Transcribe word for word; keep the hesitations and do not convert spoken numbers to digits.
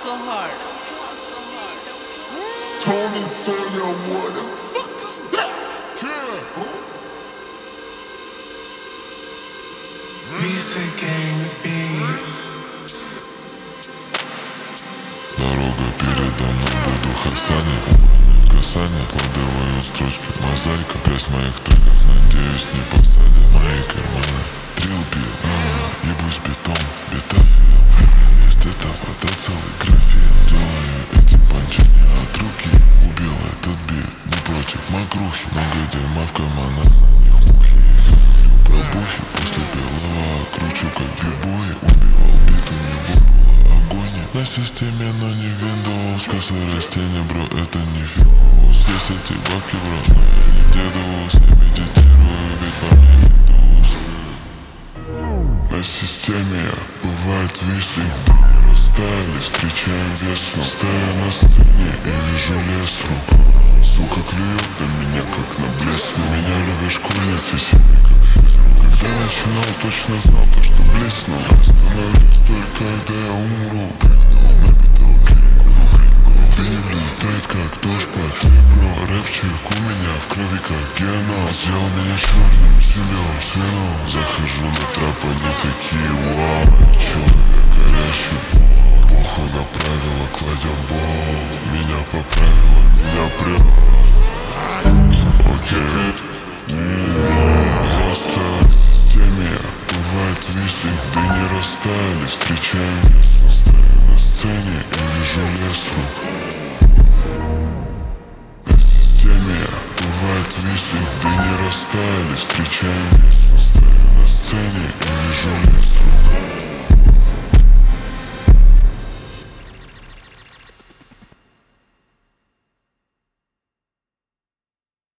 hustle hard. Tony Sawyer, what the fuck is that? Yeah. Visa Gang Beats. Дорога передо мной, буду хасанить умами в касание. Кладываю строчки, мозаика. Грязь моих треков, надеюсь, не посадят. Мои карманы, трил бил, а, ебусь бетон, бетафия. Есть это вода целый графин. Делаю эти панчи не от руки. Убил этот бит, не против мокрухи. Много дерьма в карманах, на них мухи. Говорю про бухи, после белого кручу как бибой. Убивал бит, у него была агония. На системе, но не Windows. Косое растение, бро, это не фьюз. Есть эти бабки, бро, но я не дедус. Я медитирую, ведь во мне индус. На системе я, бывает висли. Ты не растаяли, встречаем весну. Стою на сцене и вижу лес рук. Сука клюет на меня, как на блесну. Меня любят школьницы, сильный как физрук. Когда начинал, точно знал то, что блеснул. Остановлюсь только, когда я умру. Прыгнул на биток, кенгуру, крингу. День влетает, как дождь по бро. Рэпчик у меня в крови, как гена. Сделал меня черным, силём, свином. Захожу на троп, они такие, вау. Человек горящий бог. Похуй на правила, кладем бог. Меня поправила, меня прям. Окей, просто в системе я, бывает висли. Да не растаяли, встречаем весну. Стою на сцене и вижу лес рук. На системе я, бывает висли. Да не растаяли, встречаем весну. Стою на сцене